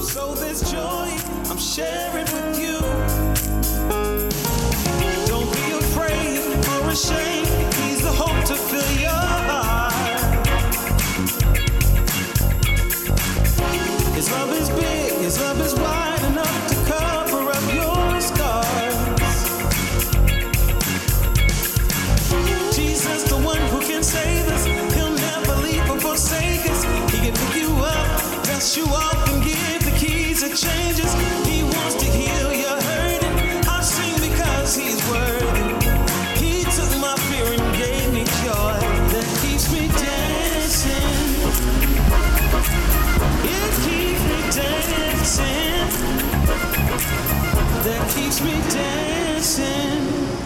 So there's joy I'm sharing with you. Don't be afraid or ashamed. He's the hope to fill your heart. His love is big, his love is wide enough to cover up your scars. Jesus, the one who can save us, he'll never leave or forsake us. He can pick you up, dust you off, and give the keys that changes. He wants to heal your hurting. I'll sing because he's worthy. He took my fear and gave me joy that keeps me dancing. It keeps me dancing. That keeps me dancing.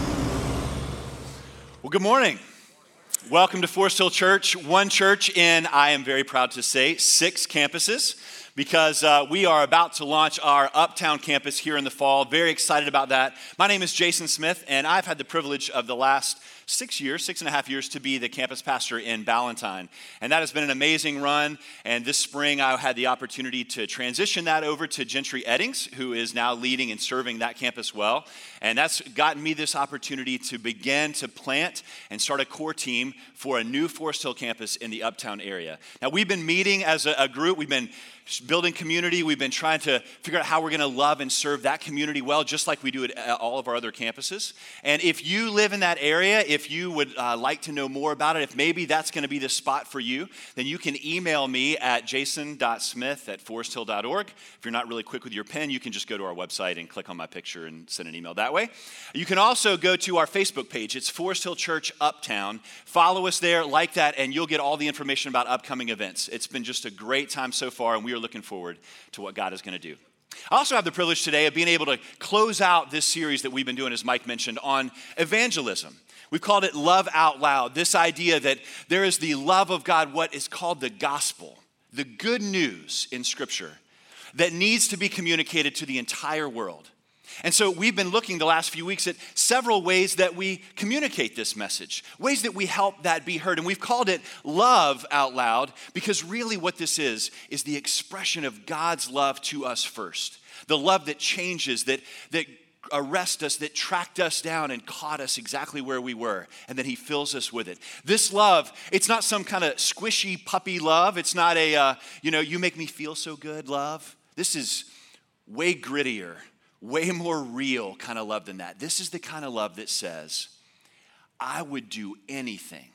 Well, good morning. Welcome to Forest Hill Church, one church in, I am very proud to say, 6 campuses, because we are about to launch our Uptown campus here in the fall. Very excited about that. My name is Jason Smith, and I've had the privilege of the last 6.5 years, to be the campus pastor in Ballantyne. And that has been an amazing run. And this spring, I had the opportunity to transition that over to Gentry Eddings, who is now leading and serving that campus well. And that's gotten me this opportunity to begin to plant and start a core team for a new Forest Hill campus in the Uptown area. Now, we've been meeting as a group. We've been building community. We've been trying to figure out how we're going to love and serve that community well, just like we do at all of our other campuses. And if you live in that area, if you would like to know more about it, if maybe that's going to be the spot for you, then you can email me at jason.smith@foresthill.org. If you're not really quick with your pen, you can just go to our website and click on my picture and send an email that way. You can also go to our Facebook page. It's Forest Hill Church Uptown. Follow us there, like that, and you'll get all the information about upcoming events. It's been just a great time so far, and we are looking forward to what God is going to do. I also have the privilege today of being able to close out this series that we've been doing, as Mike mentioned, on evangelism. We've called it Love Out Loud, this idea that there is the love of God, what is called the gospel, the good news in Scripture that needs to be communicated to the entire world. And so we've been looking the last few weeks at several ways that we communicate this message, ways that we help that be heard. And we've called it Love Out Loud because really what this is the expression of God's love to us first. The love that changes, that arrested us, that tracked us down and caught us exactly where we were, and then he fills us with it. This love, it's not some kind of squishy puppy love. It's not a, you make me feel so good love. This is way grittier, way more real kind of love than that. This is the kind of love that says, I would do anything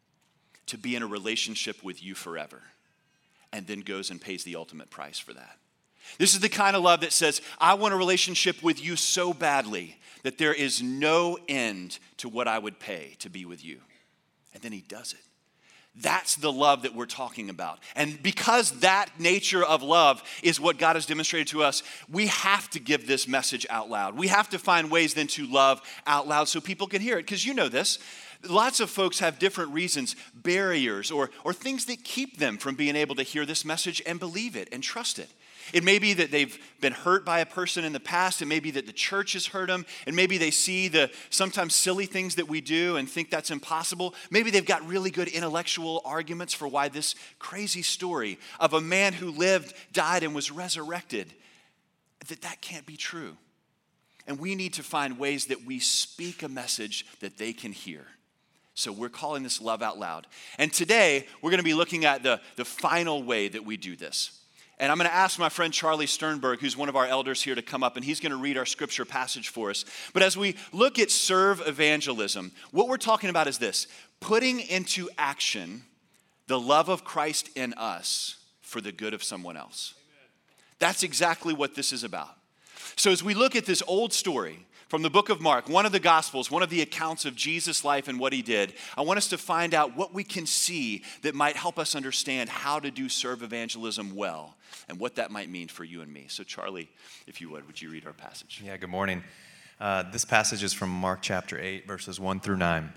to be in a relationship with you forever, and then goes and pays the ultimate price for that. This is the kind of love that says, I want a relationship with you so badly that there is no end to what I would pay to be with you. And then he does it. That's the love that we're talking about. And because that nature of love is what God has demonstrated to us, we have to give this message out loud. We have to find ways then to love out loud so people can hear it. Because you know this, lots of folks have different reasons, barriers, or things that keep them from being able to hear this message and believe it and trust it. It may be that they've been hurt by a person in the past. It may be that the church has hurt them. And maybe they see the sometimes silly things that we do and think that's impossible. Maybe they've got really good intellectual arguments for why this crazy story of a man who lived, died, and was resurrected, that can't be true. And we need to find ways that we speak a message that they can hear. So we're calling this Love Out Loud. And today, we're going to be looking at the final way that we do this. And I'm going to ask my friend Charlie Sternberg, who's one of our elders here, to come up, and he's going to read our scripture passage for us. But as we look at serve evangelism, what we're talking about is this: putting into action the love of Christ in us for the good of someone else. Amen. That's exactly what this is about. So as we look at this old story from the book of Mark, one of the Gospels, one of the accounts of Jesus' life and what he did, I want us to find out what we can see that might help us understand how to do serve evangelism well and what that might mean for you and me. So Charlie, if you would you read our passage? Yeah, good morning. This passage is from Mark chapter 8, verses 1 through 9.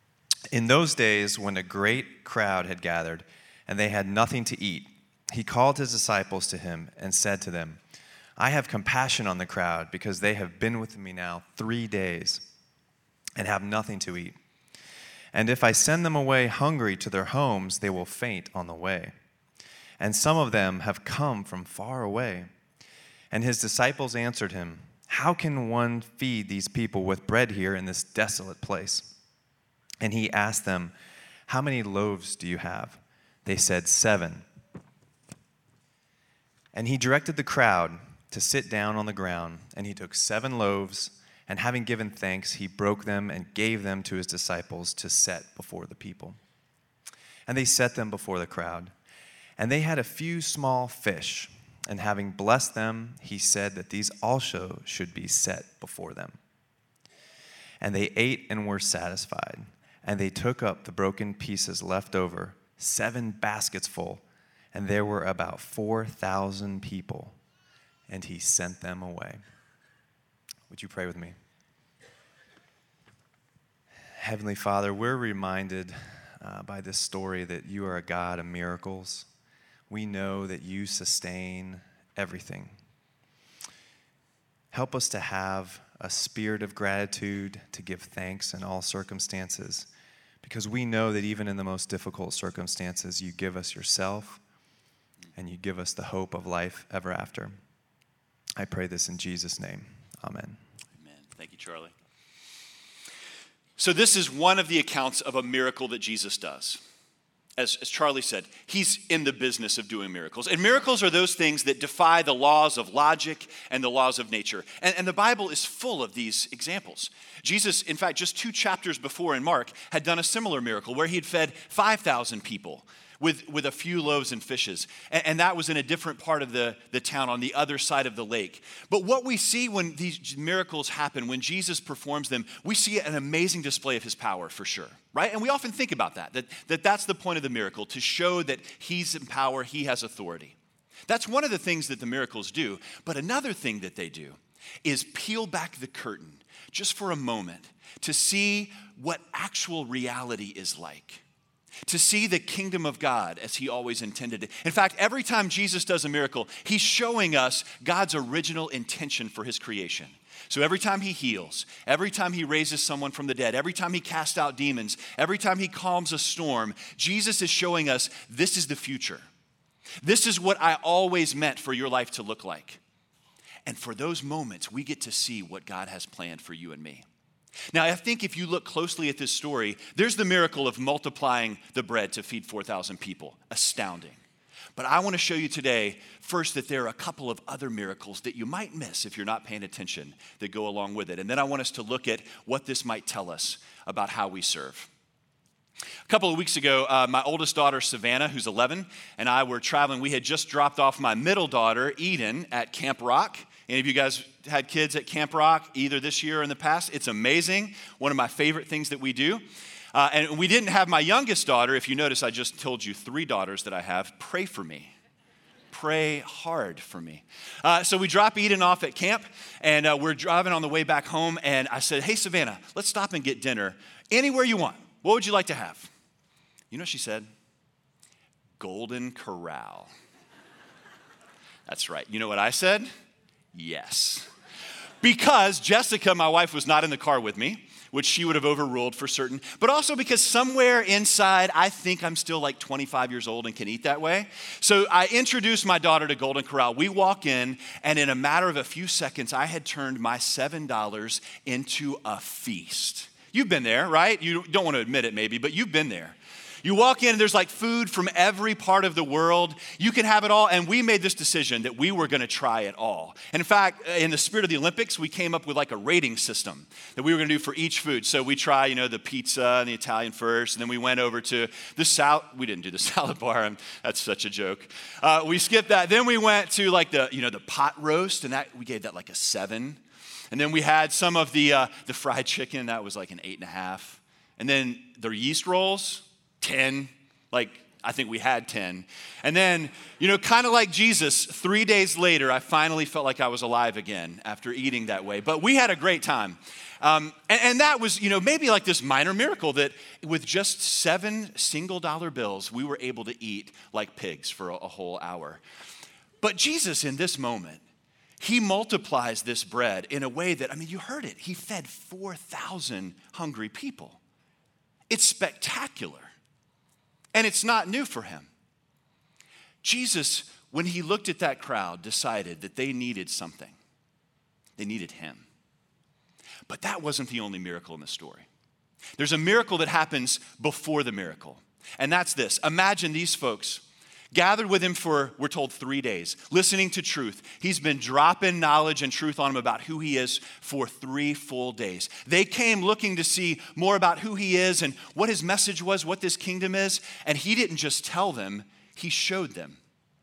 In those days, when a great crowd had gathered and they had nothing to eat, he called his disciples to him and said to them, I have compassion on the crowd because they have been with me now 3 days and have nothing to eat. And if I send them away hungry to their homes, they will faint on the way. And some of them have come from far away. And his disciples answered him, "How can one feed these people with bread here in this desolate place?" And he asked them, "How many loaves do you have?" They said, 7. And he directed the crowd to sit down on the ground, and he took 7 loaves, and having given thanks, he broke them and gave them to his disciples to set before the people. And they set them before the crowd. And they had a few small fish, and having blessed them, he said that these also should be set before them. And they ate and were satisfied. And they took up the broken pieces left over, 7 baskets full, and there were about 4,000 people. And he sent them away. Would you pray with me? Heavenly Father, we're reminded by this story that you are a God of miracles. We know that you sustain everything. Help us to have a spirit of gratitude, to give thanks in all circumstances, because we know that even in the most difficult circumstances, you give us yourself and you give us the hope of life ever after. I pray this in Jesus' name. Amen. Amen. Thank you, Charlie. So this is one of the accounts of a miracle that Jesus does. As Charlie said, he's in the business of doing miracles. And miracles are those things that defy the laws of logic and the laws of nature. And the Bible is full of these examples. Jesus, in fact, just 2 chapters before in Mark, had done a similar miracle where he had fed 5,000 people with a few loaves and fishes. And that was in a different part of the town on the other side of the lake. But what we see when these miracles happen, when Jesus performs them, we see an amazing display of his power for sure, right? And we often think about that's the point of the miracle, to show that he's in power, he has authority. That's one of the things that the miracles do. But another thing that they do is peel back the curtain just for a moment to see what actual reality is like. To see the kingdom of God as he always intended it. In fact, every time Jesus does a miracle, he's showing us God's original intention for his creation. So every time he heals, every time he raises someone from the dead, every time he casts out demons, every time he calms a storm, Jesus is showing us this is the future. This is what I always meant for your life to look like. And for those moments, we get to see what God has planned for you and me. Now, I think if you look closely at this story, there's the miracle of multiplying the bread to feed 4,000 people. Astounding. But I want to show you today, first, that there are a couple of other miracles that you might miss if you're not paying attention that go along with it. And then I want us to look at what this might tell us about how we serve. A couple of weeks ago, my oldest daughter, Savannah, who's 11, and I were traveling. We had just dropped off my middle daughter, Eden, at Camp Rock. Any of you guys had kids at Camp Rock either this year or in the past? It's amazing. One of my favorite things that we do. And we didn't have my youngest daughter. If you notice, I just told you 3 daughters that I have. Pray for me. Pray hard for me. So we drop Eden off at camp, and we're driving on the way back home. And I said, "Hey, Savannah, let's stop and get dinner anywhere you want. What would you like to have?" You know what she said? Golden Corral. That's right. You know what I said? Yes. Because Jessica, my wife, was not in the car with me, which she would have overruled for certain, but also because somewhere inside, I think I'm still like 25 years old and can eat that way. So I introduced my daughter to Golden Corral. We walk in, and in a matter of a few seconds, I had turned my $7 into a feast. You've been there, right? You don't want to admit it maybe, but you've been there. You walk in and there's like food from every part of the world. You can have it all. And we made this decision that we were going to try it all. And in fact, in the spirit of the Olympics, we came up with like a rating system that we were going to do for each food. So we try, the pizza and the Italian first. And then we went over to the salad. We didn't do the salad bar. That's such a joke. We skipped that. Then we went to like the pot roast. And we gave that like a 7. And then we had some of the fried chicken. That was like an 8.5. And then the yeast rolls. 10, I think we had 10. And then, kind of like Jesus, 3 days later, I finally felt like I was alive again after eating that way. But we had a great time. And that was, maybe like this minor miracle that with just 7 single-dollar bills, we were able to eat like pigs for a whole hour. But Jesus, in this moment, he multiplies this bread in a way that, you heard it. He fed 4,000 hungry people. It's spectacular. And it's not new for him. Jesus when he looked at that crowd, decided that they needed something. They needed him. But that wasn't the only miracle in the story. There's a miracle that happens before the miracle, and that's this. Imagine these folks gathered with him for, we're told, 3 days, listening to truth. He's been dropping knowledge and truth on them about who he is for 3 full days. They came looking to see more about who he is and what his message was, what this kingdom is, and he didn't just tell them, he showed them.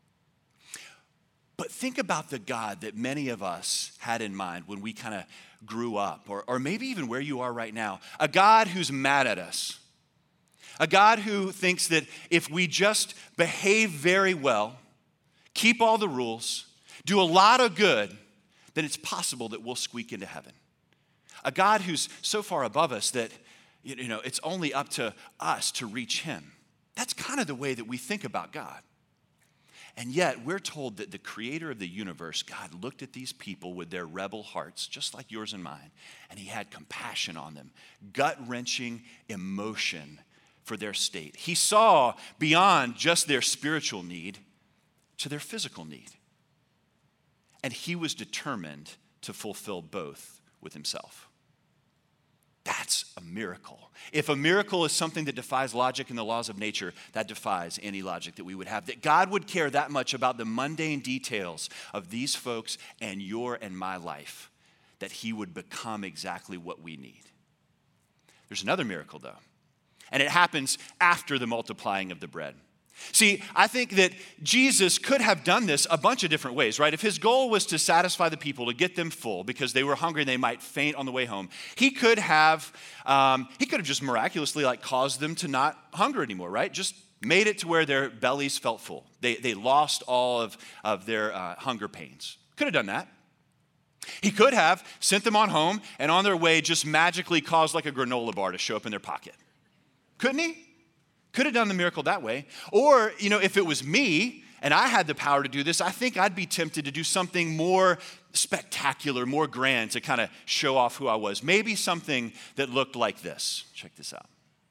But think about the God that many of us had in mind when we kind of grew up, or maybe even where you are right now. A God who's mad at us. A God who thinks that if we just behave very well, keep all the rules, do a lot of good, then it's possible that we'll squeak into heaven. A God who's so far above us that, it's only up to us to reach him. That's kind of the way that we think about God. And yet, we're told that the creator of the universe, God, looked at these people with their rebel hearts, just like yours and mine, and he had compassion on them, gut-wrenching emotion for their state. He saw beyond just their spiritual need to their physical need. And he was determined to fulfill both with himself. That's a miracle. If a miracle is something that defies logic and the laws of nature, that defies any logic that we would have. That God would care that much about the mundane details of these folks and your and my life, that he would become exactly what we need. There's another miracle, though, and it happens after the multiplying of the bread. See, I think that Jesus could have done this a bunch of different ways, right? If his goal was to satisfy the people, to get them full because they were hungry and they might faint on the way home, he could have just miraculously caused them to not hunger anymore, right? Just made it to where their bellies felt full. They lost all of their hunger pains. Could have done that. He could have sent them on home and on their way just magically caused like a granola bar to show up in their pocket. Couldn't he? Could have done the miracle that way. Or, if it was me and I had the power to do this, I think I'd be tempted to do something more spectacular, more grand to kind of show off who I was. Maybe something that looked like this. Check this out.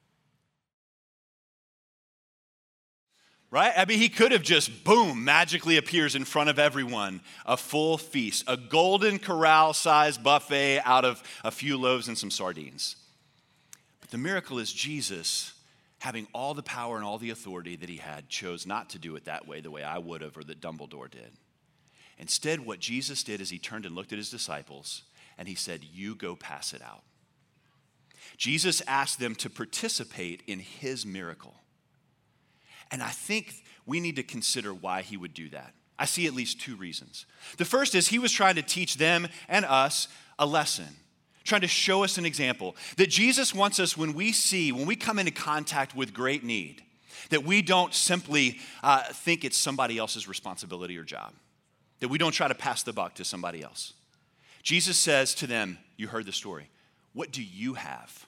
Right? I mean, he could have just, boom, magically appears in front of everyone, a full feast, a Golden Corral-sized buffet out of a few loaves and some sardines. But the miracle is Jesus, having all the power and all the authority that he had, chose not to do it that way, the way I would have or that Dumbledore did. Instead, what Jesus did is he turned and looked at his disciples and he said, you go pass it out. Jesus asked them to participate in his miracle. And I think we need to consider why he would do that. I see at least 2 reasons. The first is he was trying to teach them and us a lesson, trying to show us an example that Jesus wants us when we come into contact with great need, that we don't simply think it's somebody else's responsibility or job, that we don't try to pass the buck to somebody else. Jesus says to them, you heard the story, what do you have?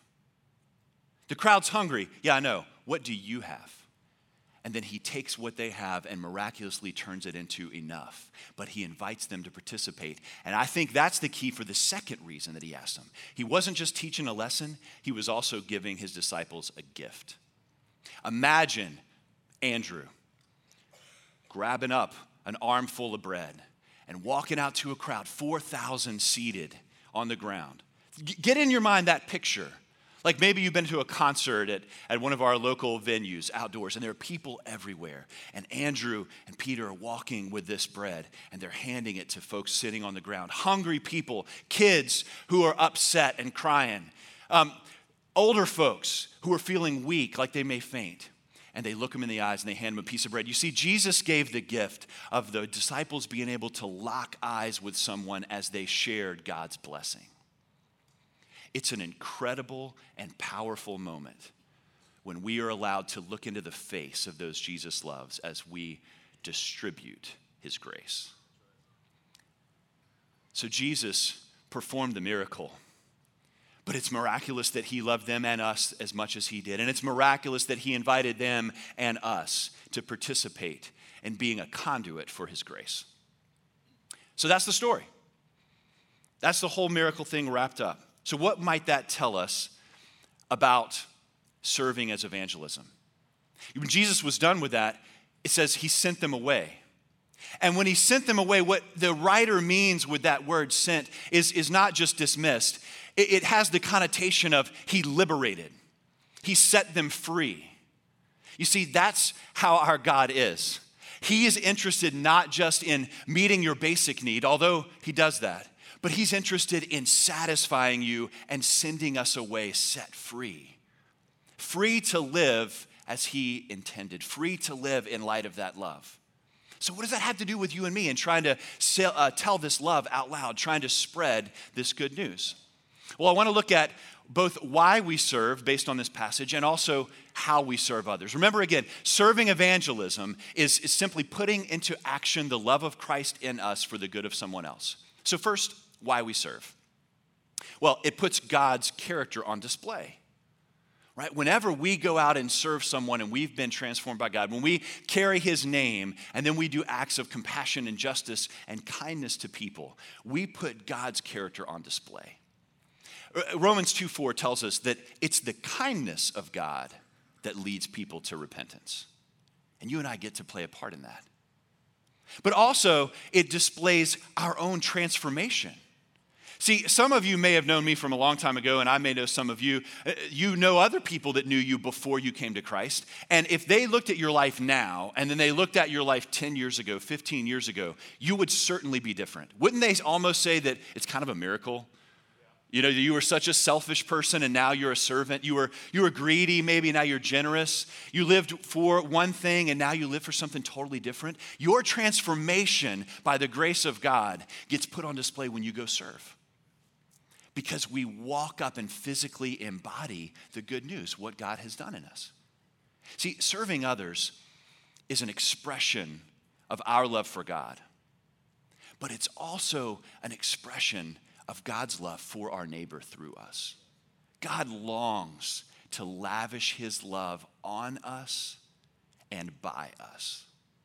The crowd's hungry. Yeah, I know. What do you have? And then he takes what they have and miraculously turns it into enough. But he invites them to participate. And I think that's the key for the second reason that he asked them. He wasn't just teaching a lesson, he was also giving his disciples a gift. Imagine Andrew grabbing up an armful of bread and walking out to a crowd, 4,000 seated on the ground. Get in your mind that picture. Like maybe you've been to a concert at one of our local venues outdoors, and there are people everywhere. And Andrew and Peter are walking with this bread, and they're handing it to folks sitting on the ground. Hungry people, kids who are upset and crying. Older folks who are feeling weak, like they may faint. And they look them in the eyes and they hand them a piece of bread. You see, Jesus gave the gift of the disciples being able to lock eyes with someone as they shared God's blessing. It's an incredible and powerful moment when we are allowed to look into the face of those Jesus loves as we distribute his grace. So Jesus performed the miracle, but it's miraculous that he loved them and us as much as he did. And it's miraculous that he invited them and us to participate in being a conduit for his grace. So that's the story. That's the whole miracle thing wrapped up. So what might that tell us about serving as evangelism? When Jesus was done with that, it says he sent them away. And when he sent them away, what the writer means with that word sent is not just dismissed. It has the connotation of he liberated. He set them free. You see, that's how our God is. He is interested not just in meeting your basic need, although he does that, but he's interested in satisfying you and sending us away set free. Free to live as he intended, free to live in light of that love. So what does that have to do with you and me and trying to tell this love out loud, trying to spread this good news? Well, I want to look at both why we serve based on this passage and also how we serve others. Remember again, serving evangelism is simply putting into action the love of Christ in us for the good of someone else. So first, why we serve. Well, it puts God's character on display. Right? Whenever we go out and serve someone and we've been transformed by God, when we carry his name and then we do acts of compassion and justice and kindness to people, we put God's character on display. Romans 2:4 tells us that it's the kindness of God that leads people to repentance. And you and I get to play a part in that. But also, it displays our own transformation. See, some of you may have known me from a long time ago, and I may know some of you. You know other people that knew you before you came to Christ. And if they looked at your life now, and then they looked at your life 10 years ago, 15 years ago, you would certainly be different. Wouldn't they almost say that it's kind of a miracle? You know, you were such a selfish person, and now you're a servant. You were greedy, maybe now you're generous. You lived for one thing, and now you live for something totally different. Your transformation by the grace of God gets put on display when you go serve. Because we walk up and physically embody the good news, what God has done in us. See, serving others is an expression of our love for God, but it's also an expression of God's love for our neighbor through us. God longs to lavish his love on us and by us.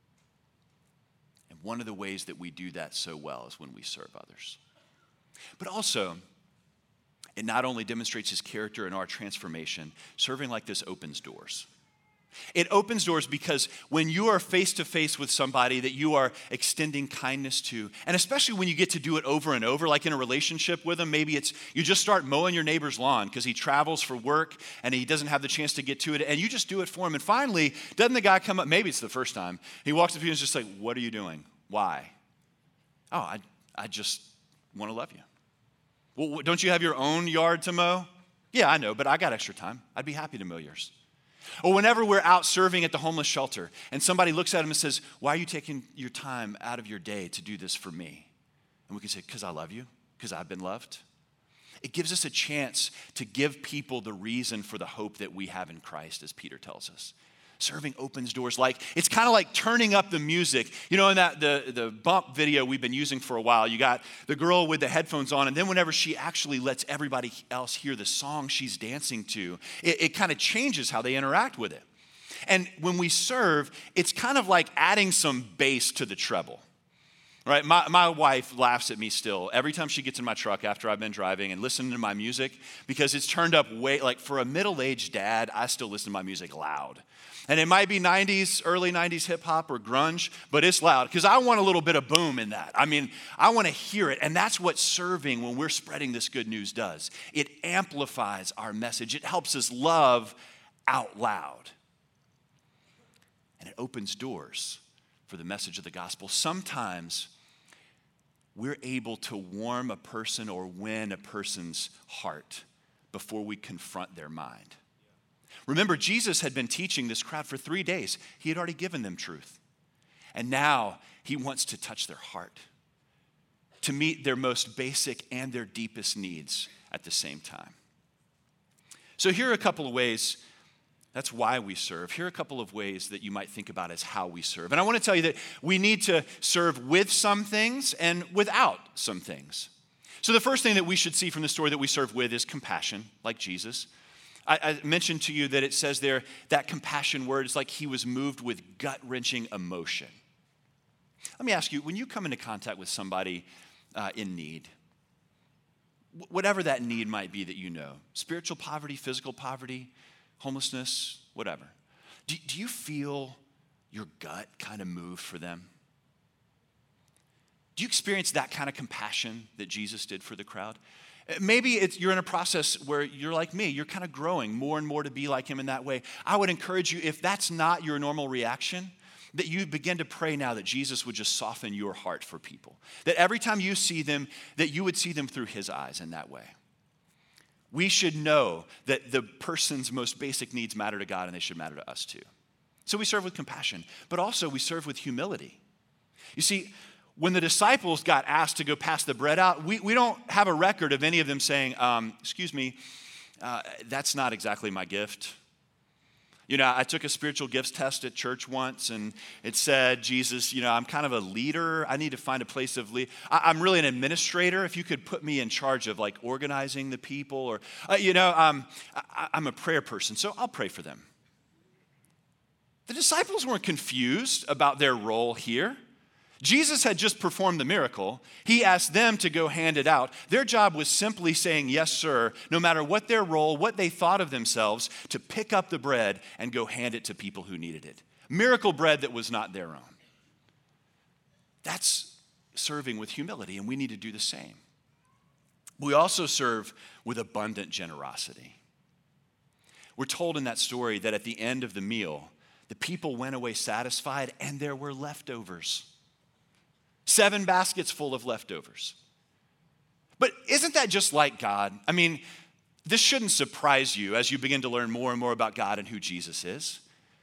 And one of the ways that we do that so well is when we serve others. But also, it not only demonstrates his character in our transformation, serving like this opens doors. It opens doors because when you are face to face with somebody that you are extending kindness to, and especially when you get to do it over and over, like in a relationship with them, maybe it's you just start mowing your neighbor's lawn because he travels for work and he doesn't have the chance to get to it, and you just do it for him. And finally, doesn't the guy come up, maybe it's the first time, he walks up to you and is just like, what are you doing? Why? Oh, I just want to love you. Well, don't you have your own yard to mow? Yeah, I know, but I got extra time. I'd be happy to mow yours. Or whenever we're out serving at the homeless shelter and somebody looks at him and says, why are you taking your time out of your day to do this for me? And we can say, because I love you, because I've been loved. It gives us a chance to give people the reason for the hope that we have in Christ, as Peter tells us. Serving opens doors. It's kind of like turning up the music. You know, in that the bump video we've been using for a while, you got the girl with the headphones on, and then whenever she actually lets everybody else hear the song she's dancing to, it kind of changes how they interact with it. And when we serve, it's kind of like adding some bass to the treble. Right? My wife laughs at me still every time she gets in my truck after I've been driving and listening to my music, because it's turned up way, like for a middle-aged dad, I still listen to my music loud. And it might be 90s, early 90s hip hop or grunge, but it's loud because I want a little bit of boom in that. I mean, I want to hear it. And that's what serving when we're spreading this good news does. It amplifies our message. It helps us love out loud. And it opens doors for the message of the gospel. Sometimes we're able to warm a person or win a person's heart before we confront their mind. Remember, Jesus had been teaching this crowd for 3 days. He had already given them truth. And now he wants to touch their heart, to meet their most basic and their deepest needs at the same time. So here are a couple of ways. That's why we serve. Here are a couple of ways that you might think about as how we serve. And I want to tell you that we need to serve with some things and without some things. So the first thing that we should see from the story that we serve with is compassion, like Jesus. I mentioned to you that it says there, that compassion word is like he was moved with gut-wrenching emotion. Let me ask you, when you come into contact with somebody in need, whatever that need might be that you know, spiritual poverty, physical poverty, homelessness, whatever, do you feel your gut kind of moved for them? Do you experience that kind of compassion that Jesus did for the crowd? Maybe you're in a process where you're like me. You're kind of growing more and more to be like him in that way. I would encourage you, if that's not your normal reaction, that you begin to pray now that Jesus would just soften your heart for people. That every time you see them, that you would see them through his eyes in that way. We should know that the person's most basic needs matter to God and they should matter to us too. So we serve with compassion, but also we serve with humility. You see, when the disciples got asked to go pass the bread out, we don't have a record of any of them saying, excuse me, that's not exactly my gift. You know, I took a spiritual gifts test at church once, and it said, Jesus, I'm kind of a leader. I need to find a place of lead. I'm really an administrator. If you could put me in charge of like organizing the people, or, I'm a prayer person, so I'll pray for them. The disciples weren't confused about their role here. Jesus had just performed the miracle. He asked them to go hand it out. Their job was simply saying, yes, sir, no matter what their role, what they thought of themselves, to pick up the bread and go hand it to people who needed it. Miracle bread that was not their own. That's serving with humility, and we need to do the same. We also serve with abundant generosity. We're told in that story that at the end of the meal, the people went away satisfied, and there were leftovers. 7 baskets full of leftovers. But isn't that just like God? I mean, this shouldn't surprise you as you begin to learn more and more about God and who Jesus is.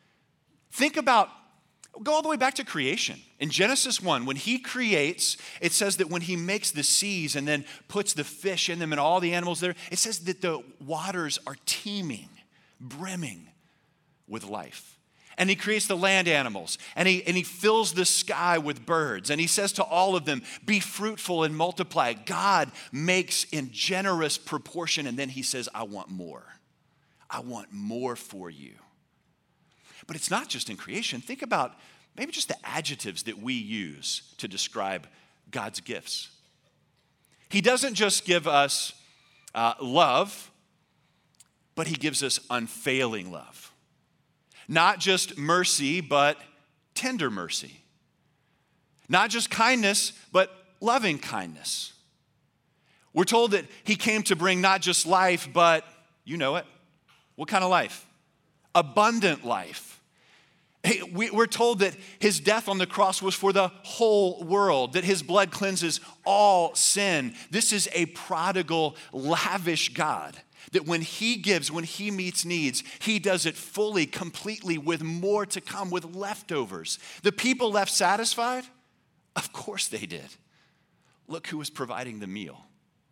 Go all the way back to creation. In Genesis 1, when he creates, it says that when he makes the seas and then puts the fish in them and all the animals there, it says that the waters are teeming, brimming with life. And he creates the land animals, and he fills the sky with birds, and he says to all of them, be fruitful and multiply. God makes in generous proportion, and then he says, I want more. I want more for you. But it's not just in creation. Think about maybe just the adjectives that we use to describe God's gifts. He doesn't just give us love, but he gives us unfailing love. Not just mercy, but tender mercy. Not just kindness, but loving kindness. We're told that he came to bring not just life, but, you know it. What kind of life? Abundant life. We're told that his death on the cross was for the whole world, that his blood cleanses all sin. This is a prodigal, lavish God. That when he gives, when he meets needs, he does it fully, completely, with more to come, with leftovers. The people left satisfied? Of course they did. Look who was providing the meal.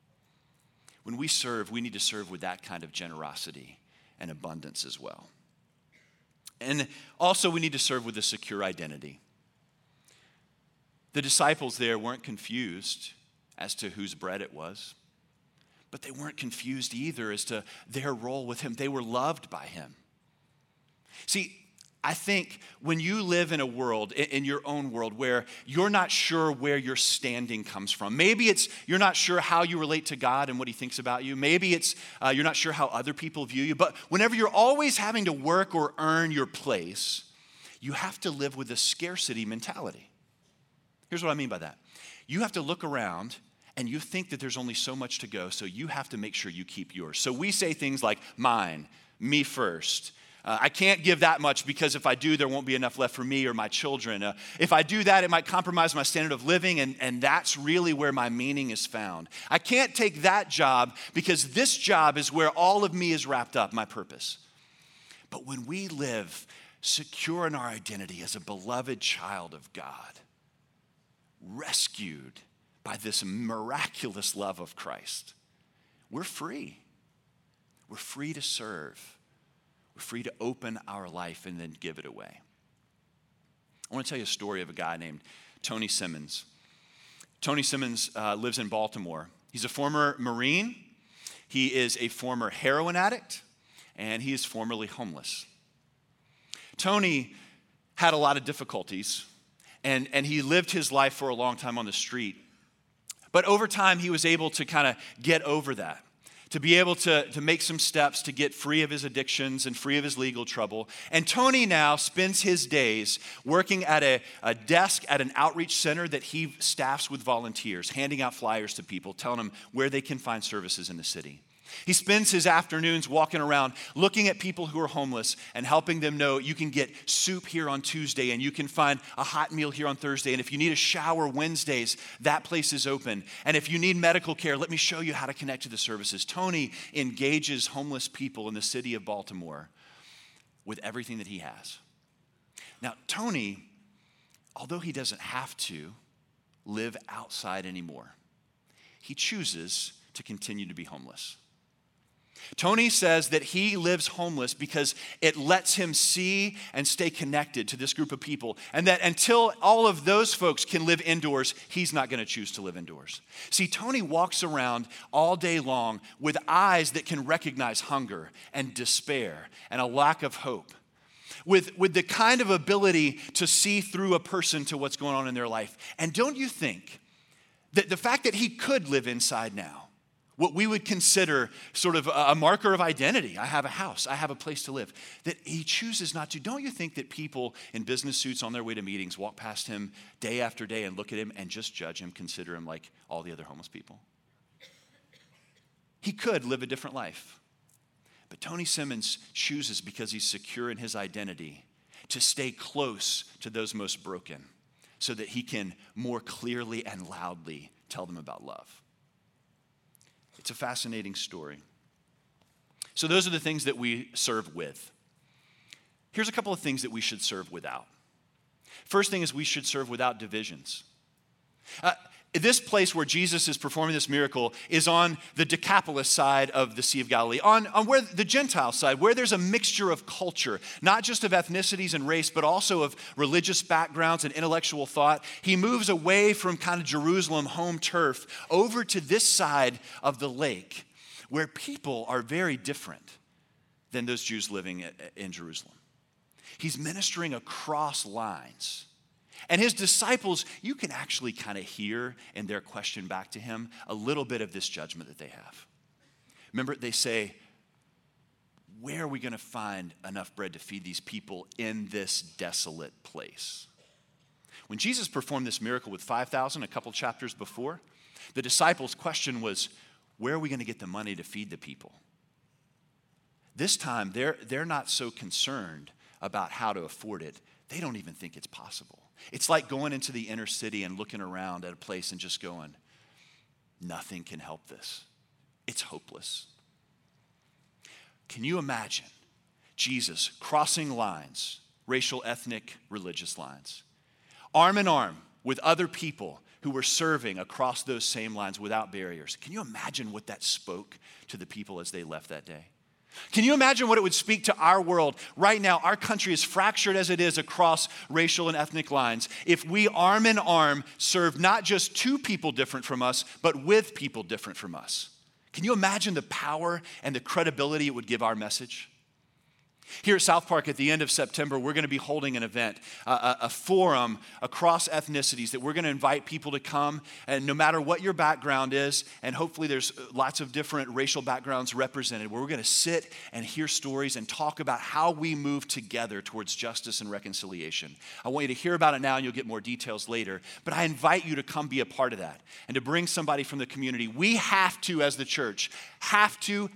When we serve, we need to serve with that kind of generosity and abundance as well. And also we need to serve with a secure identity. The disciples there weren't confused as to whose bread it was. But they weren't confused either as to their role with him. They were loved by him. See, I think when you live in a world, in your own world, where you're not sure where your standing comes from. Maybe it's you're not sure how you relate to God and what he thinks about you. Maybe it's you're not sure how other people view you. But whenever you're always having to work or earn your place, you have to live with a scarcity mentality. Here's what I mean by that. You have to look around and you think that there's only so much to go, so you have to make sure you keep yours. So we say things like, mine, me first. I can't give that much because if I do, there won't be enough left for me or my children. If I do that, it might compromise my standard of living, and that's really where my meaning is found. I can't take that job because this job is where all of me is wrapped up, my purpose. But when we live secure in our identity as a beloved child of God, rescued by this miraculous love of Christ, we're free. We're free to serve. We're free to open our life and then give it away. I want to tell you a story of a guy named Tony Simmons. Tony Simmons lives in Baltimore. He's a former Marine. He is a former heroin addict, and he is formerly homeless. Tony had a lot of difficulties, and he lived his life for a long time on the street. But over time, he was able to kind of get over that. to be able to make some steps to get free of his addictions and free of his legal trouble. And Tony now spends his days working at a desk at an outreach center that he staffs with volunteers, handing out flyers to people, telling them where they can find services in the city. He spends his afternoons walking around looking at people who are homeless and helping them know you can get soup here on Tuesday and you can find a hot meal here on Thursday. And if you need a shower Wednesdays, that place is open. And if you need medical care, let me show you how to connect to the services. Tony engages homeless people in the city of Baltimore with everything that he has. Now, Tony, although he doesn't have to live outside anymore, he chooses to continue to be homeless. Tony says that he lives homeless because it lets him see and stay connected to this group of people, and that until all of those folks can live indoors, he's not going to choose to live indoors. See, Tony walks around all day long with eyes that can recognize hunger and despair and a lack of hope, with the kind of ability to see through a person to what's going on in their life. And don't you think that the fact that he could live inside now, what we would consider sort of a marker of identity, I have a house, I have a place to live, that he chooses not to. Don't you think that people in business suits on their way to meetings walk past him day after day and look at him and just judge him, consider him like all the other homeless people? He could live a different life. But Tony Simmons chooses, because he's secure in his identity, to stay close to those most broken so that he can more clearly and loudly tell them about love. It's a fascinating story. So those are the things that we serve with. Here's a couple of things that we should serve without. First thing is we should serve without divisions. This place where Jesus is performing this miracle is on the Decapolis side of the Sea of Galilee, on where the Gentile side, where there's a mixture of culture, not just of ethnicities and race, but also of religious backgrounds and intellectual thought. He moves away from kind of Jerusalem home turf over to this side of the lake, where people are very different than those Jews living in Jerusalem. He's ministering across lines. And his disciples, you can actually kind of hear in their question back to him a little bit of this judgment that they have. Remember, they say, where are we going to find enough bread to feed these people in this desolate place? When Jesus performed this miracle with 5,000 a couple chapters before, the disciples' question was, where are we going to get the money to feed the people? This time, they're not so concerned about how to afford it. They don't even think it's possible. It's like going into the inner city and looking around at a place and just going, nothing can help this. It's hopeless. Can you imagine Jesus crossing lines, racial, ethnic, religious lines, arm in arm with other people who were serving across those same lines without barriers? Can you imagine what that spoke to the people as they left that day? Can you imagine what it would speak to our world right now? Our country is fractured as it is across racial and ethnic lines. If we arm in arm serve not just to people different from us, but with people different from us. Can you imagine the power and the credibility it would give our message? Here at South Park at the end of September, we're going to be holding an event, a forum across ethnicities that we're going to invite people to come, and no matter what your background is, and hopefully there's lots of different racial backgrounds represented, where we're going to sit and hear stories and talk about how we move together towards justice and reconciliation. I want you to hear about it now, and you'll get more details later, but I invite you to come be a part of that and to bring somebody from the community. We have to, as the church, have to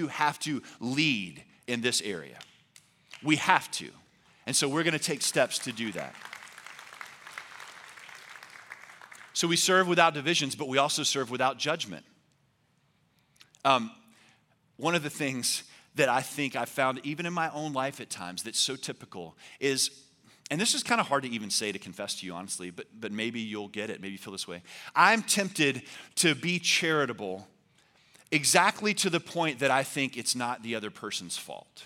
lead in this area. We have to. And so we're going to take steps to do that. So we serve without divisions, but we also serve without judgment. One of the things that I think I've found even in my own life at times that's so typical is, and this is kind of hard to even say, to confess to you honestly, but maybe you'll get it. Maybe you feel this way. I'm tempted to be charitable exactly to the point that I think it's not the other person's fault.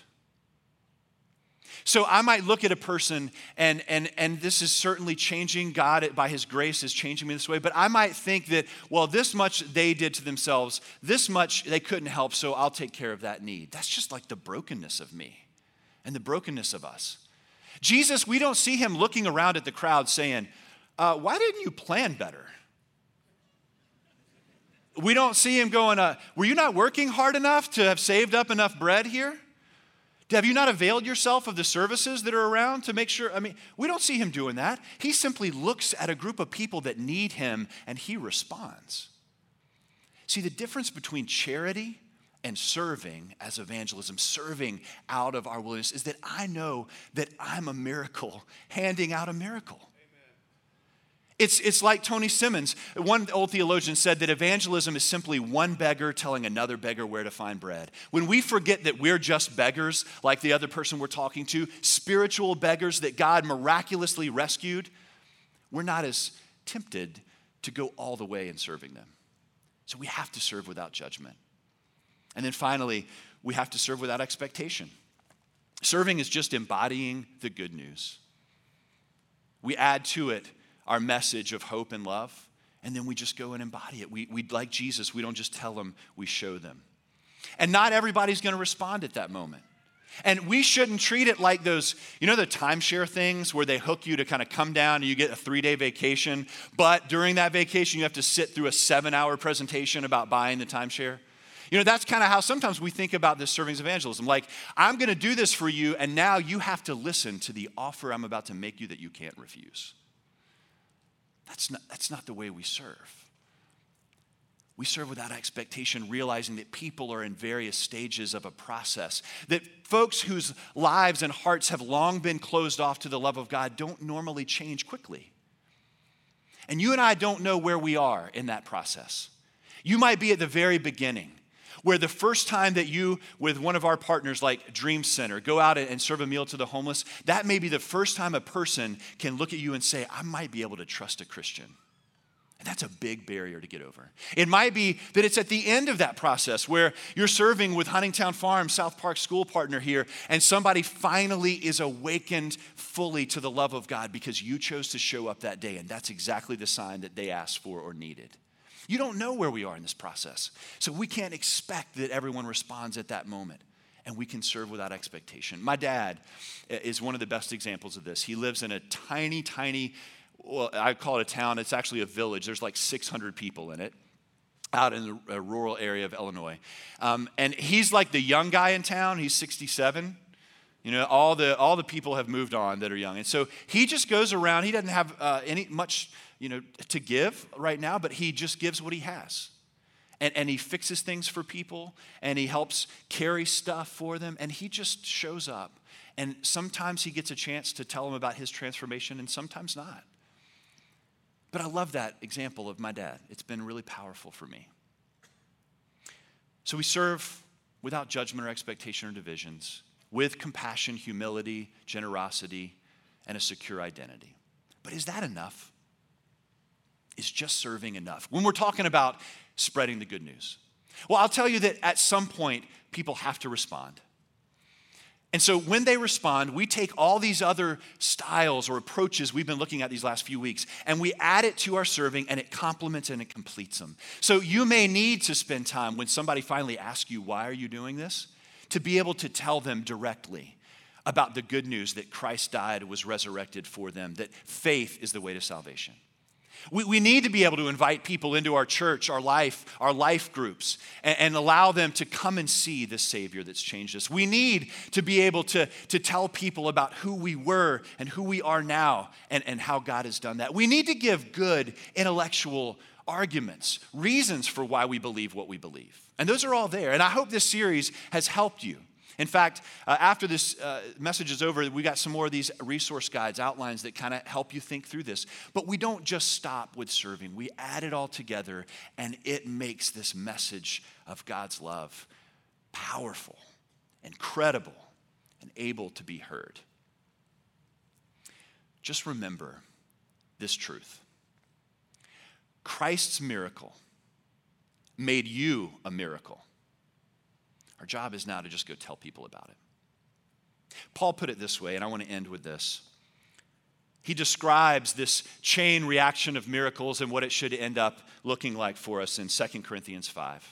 So I might look at a person, and this is certainly changing. God, by his grace, is changing me this way. But I might think that, well, this much they did to themselves, this much they couldn't help, so I'll take care of that need. That's just like the brokenness of me and the brokenness of us. Jesus, we don't see him looking around at the crowd saying, why didn't you plan better? We don't see him going, were you not working hard enough to have saved up enough bread here? Have you not availed yourself of the services that are around to make sure? We don't see him doing that. He simply looks at a group of people that need him and he responds. See, the difference between charity and serving as evangelism, serving out of our wilderness, is that I know that I'm a miracle, handing out a miracle. It's like Tony Simmons. One old theologian said that evangelism is simply one beggar telling another beggar where to find bread. When we forget that we're just beggars, like the other person we're talking to, spiritual beggars that God miraculously rescued, we're not as tempted to go all the way in serving them. So we have to serve without judgment. And then finally, we have to serve without expectation. Serving is just embodying the good news. We add to it our message of hope and love, and then we just go and embody it. We like Jesus, we don't just tell them, we show them. And not everybody's going to respond at that moment. And we shouldn't treat it like those, the timeshare things where they hook you to kind of come down and you get a 3-day vacation, but during that vacation you have to sit through a 7-hour presentation about buying the timeshare. That's kind of how sometimes we think about this serving as evangelism. Like, I'm going to do this for you, and now you have to listen to the offer I'm about to make you that you can't refuse. That's not the way we serve. We serve without expectation, realizing that people are in various stages of a process, that folks whose lives and hearts have long been closed off to the love of God don't normally change quickly. And you and I don't know where we are in that process. You might be at the very beginning, where the first time that you, with one of our partners like Dream Center, go out and serve a meal to the homeless, that may be the first time a person can look at you and say, I might be able to trust a Christian. And that's a big barrier to get over. It might be that it's at the end of that process where you're serving with Huntingtown Farm, South Park school partner here, and somebody finally is awakened fully to the love of God because you chose to show up that day, and that's exactly the sign that they asked for or needed. You don't know where we are in this process. So we can't expect that everyone responds at that moment. And we can serve without expectation. My dad is one of the best examples of this. He lives in a tiny, well, I call it a town. It's actually a village. There's like 600 people in it, out in a rural area of Illinois. And he's like the young guy in town. He's 67. All the people have moved on that are young. And so he just goes around. He doesn't have much to give right now, but he just gives what he has. And he fixes things for people, and he helps carry stuff for them, and he just shows up. And sometimes he gets a chance to tell them about his transformation, and sometimes not. But I love that example of my dad. It's been really powerful for me. So we serve without judgment or expectation or divisions, with compassion, humility, generosity, and a secure identity. But is that enough? Is just serving enough? When we're talking about spreading the good news. Well, I'll tell you that at some point, people have to respond. And so when they respond, we take all these other styles or approaches we've been looking at these last few weeks, and we add it to our serving, and it complements and it completes them. So you may need to spend time when somebody finally asks you, why are you doing this? To be able to tell them directly about the good news that Christ died, was resurrected for them, that faith is the way to salvation. We need to be able to invite people into our church, our life groups, and allow them to come and see the Savior that's changed us. We need to be able to tell people about who we were and who we are now and how God has done that. We need to give good intellectual arguments, reasons for why we believe what we believe. And those are all there. And I hope this series has helped you. In fact, after this message is over, we got some more of these resource guides, outlines that kind of help you think through this. But we don't just stop with serving. We add it all together, and it makes this message of God's love powerful and credible and able to be heard. Just remember this truth. Christ's miracle made you a miracle. Our job is now to just go tell people about it. Paul put it this way, and I want to end with this. He describes this chain reaction of miracles and what it should end up looking like for us in 2 Corinthians 5.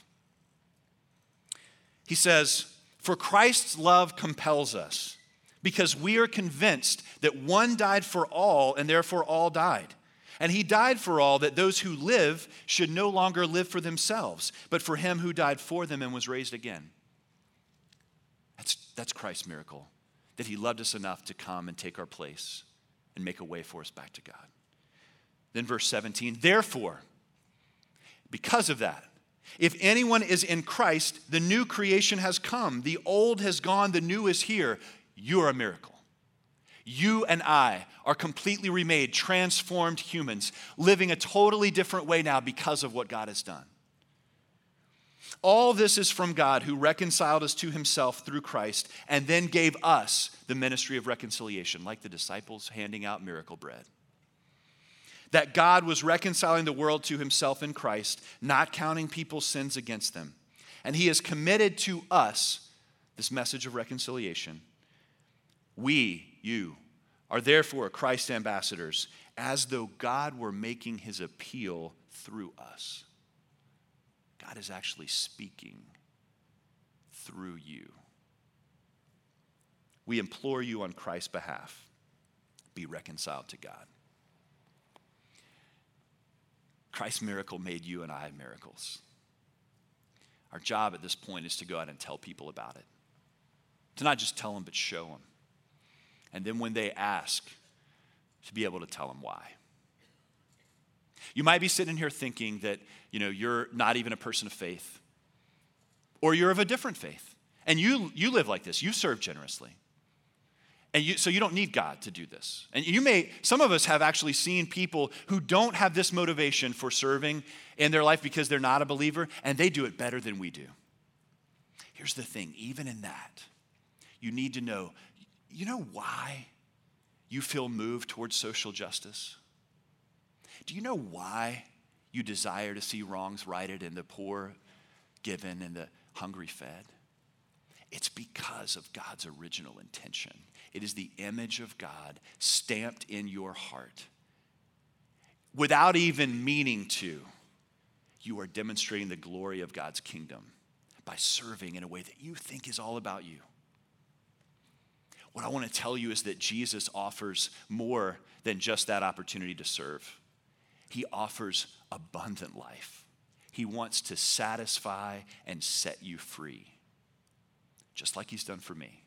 He says, "For Christ's love compels us, because we are convinced that one died for all, and therefore all died. And he died for all, that those who live should no longer live for themselves, but for him who died for them and was raised again. That's Christ's miracle, that he loved us enough to come and take our place and make a way for us back to God. Then verse 17, therefore, because of that, if anyone is in Christ, the new creation has come. The old has gone, the new is here. You're a miracle. You and I are completely remade, transformed humans, living a totally different way now because of what God has done. All this is from God, who reconciled us to himself through Christ and then gave us the ministry of reconciliation, like the disciples handing out miracle bread. That God was reconciling the world to himself in Christ, not counting people's sins against them. And he has committed to us this message of reconciliation. You are therefore Christ's ambassadors, as though God were making his appeal through us. God is actually speaking through you. We implore you on Christ's behalf, be reconciled to God. Christ's miracle made you and I miracles. Our job at this point is to go out and tell people about it. To not just tell them, but show them. And then when they ask, to be able to tell them why. You might be sitting here thinking that, you're not even a person of faith. Or you're of a different faith. And you live like this. You serve generously. And so you don't need God to do this. And some of us have actually seen people who don't have this motivation for serving in their life because they're not a believer, and they do it better than we do. Here's the thing, even in that, you need to know, why you feel moved towards social justice? Do you know why you desire to see wrongs righted and the poor given and the hungry fed? It's because of God's original intention. It is the image of God stamped in your heart. Without even meaning to, you are demonstrating the glory of God's kingdom by serving in a way that you think is all about you. What I want to tell you is that Jesus offers more than just that opportunity to serve. He offers abundant life. He wants to satisfy and set you free, just like he's done for me.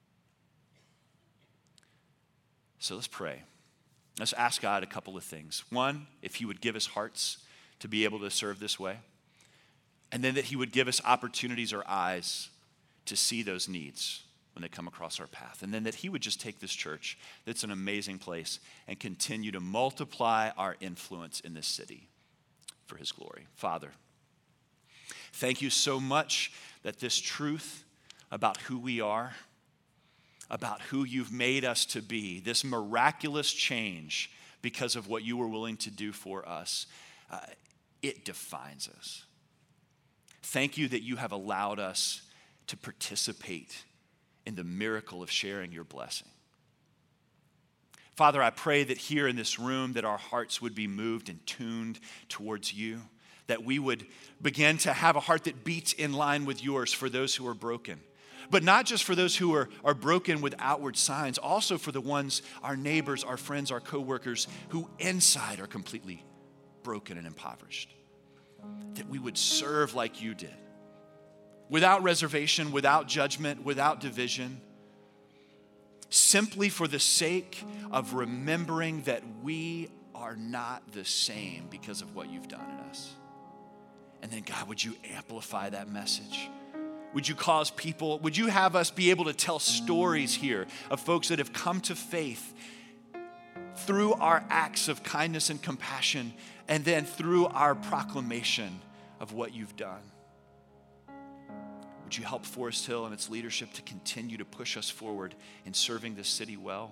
So let's pray. Let's ask God a couple of things. One, if he would give us hearts to be able to serve this way. And then that he would give us opportunities or eyes to see those needs when they come across our path. And then that he would just take this church, that's an amazing place, and continue to multiply our influence in this city for his glory. Father, thank you so much that this truth about who we are, about who you've made us to be, this miraculous change because of what you were willing to do for us, it defines us. Thank you that you have allowed us to participate in the miracle of sharing your blessing. Father, I pray that here in this room that our hearts would be moved and tuned towards you, that we would begin to have a heart that beats in line with yours for those who are broken. But not just for those who are broken with outward signs, also for the ones, our neighbors, our friends, our coworkers, who inside are completely broken and impoverished. That we would serve like you did. Without reservation, without judgment, without division. Simply for the sake of remembering that we are not the same because of what you've done in us. And then God, would you amplify that message? Would you have us be able to tell stories here of folks that have come to faith through our acts of kindness and compassion, and then through our proclamation of what you've done? Would you help Forest Hill and its leadership to continue to push us forward in serving this city well?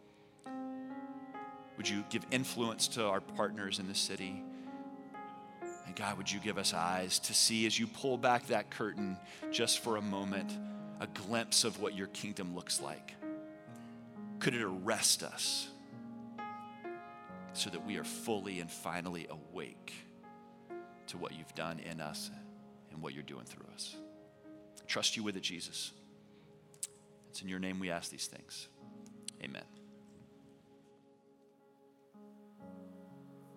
Would you give influence to our partners in the city? And God, would you give us eyes to see, as you pull back that curtain just for a moment, a glimpse of what your kingdom looks like? Could it arrest us so that we are fully and finally awake to what you've done in us and what you're doing through us? Trust you with it, Jesus. It's in your name we ask these things. Amen.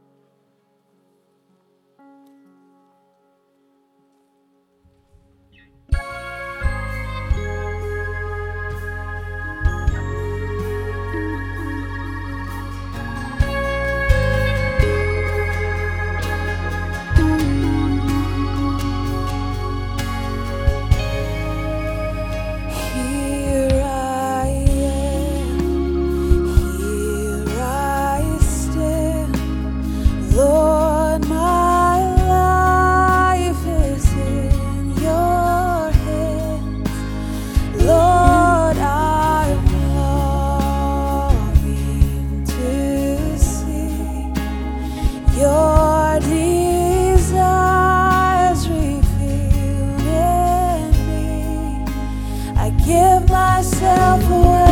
myself away.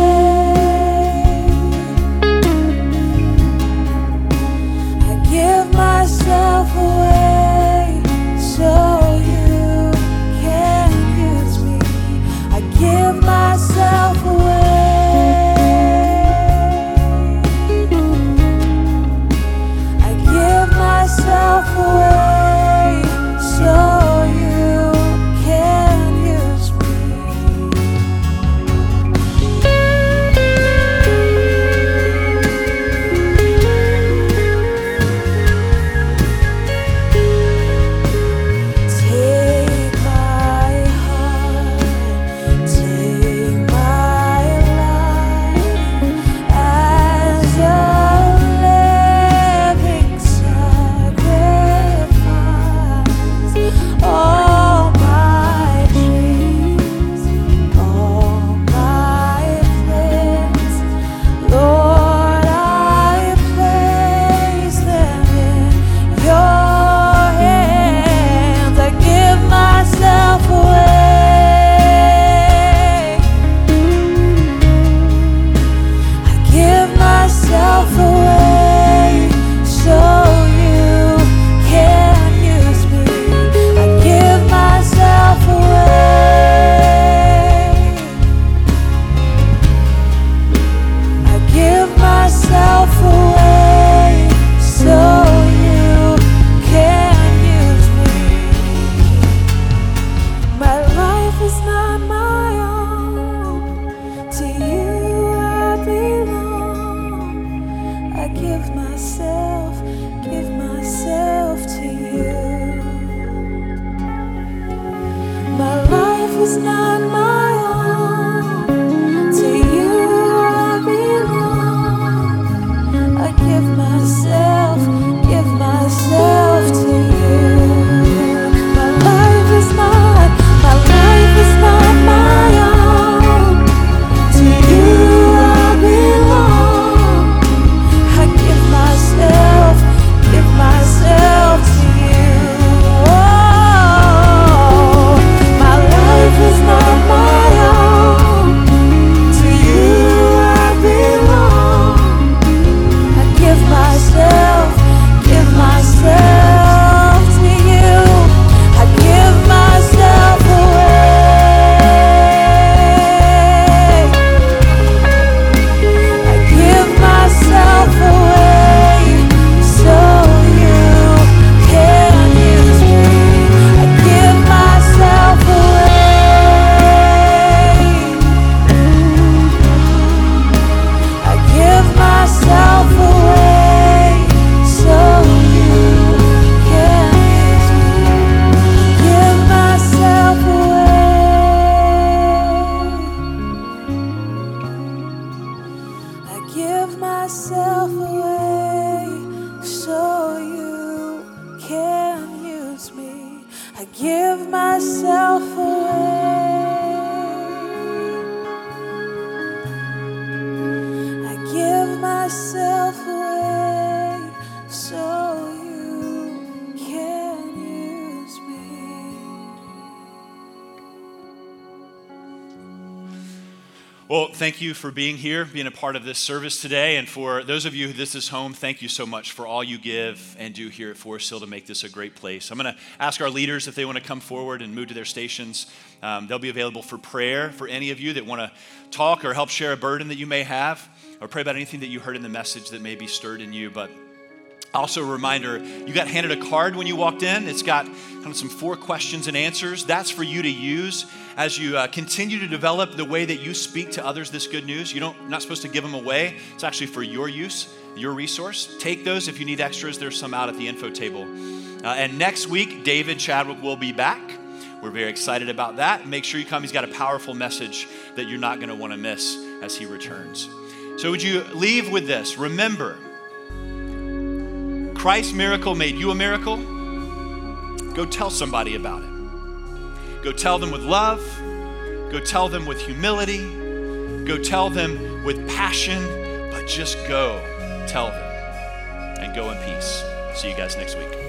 I give myself away so you can use me. I give myself away. I give myself away so you can use Take my heart, take my life as a living sacrifice. All my dreams, all my plans, Lord, I place them in your hands. I give myself away. I give myself away so you can use me. I give myself away. I give myself away so you can use me. My life is not my own. To you I belong. I give myself to you. My life is not my own. To you I belong. I give myself to you. My life is not my own. To you I belong. I give myself to you. Oh, my life is not my own. To you I belong. I give myself to you. I give myself away. I give myself away so you can use me. I give myself away. I give myself away so you can use me. Give myself away. I give myself away so you can use me. I give myself away. I give myself away so you can use me. Well, thank you for being here, being a part of this service today. And for those of you who this is home, thank you so much for all you give and do here at Forest Hill to make this a great place. I'm going to ask our leaders if they want to come forward and move to their stations. They'll be available for prayer for any of you that want to talk or help share a burden that you may have, or pray about anything that you heard in the message that may be stirred in you. But also a reminder, you got handed a card when you walked in. It's got kind of some 4 questions and answers. That's for you to use as you continue to develop the way that you speak to others this good news. You're not supposed to give them away. It's actually for your use, your resource. Take those. If you need extras, there's some out at the info table. And next week, David Chadwick will be back. We're very excited about that. Make sure you come. He's got a powerful message that you're not going to want to miss as he returns. So would you leave with this? Remember, Christ's miracle made you a miracle. Go tell somebody about it. Go tell them with love. Go tell them with humility. Go tell them with passion, but just go tell them and go in peace. See you guys next week.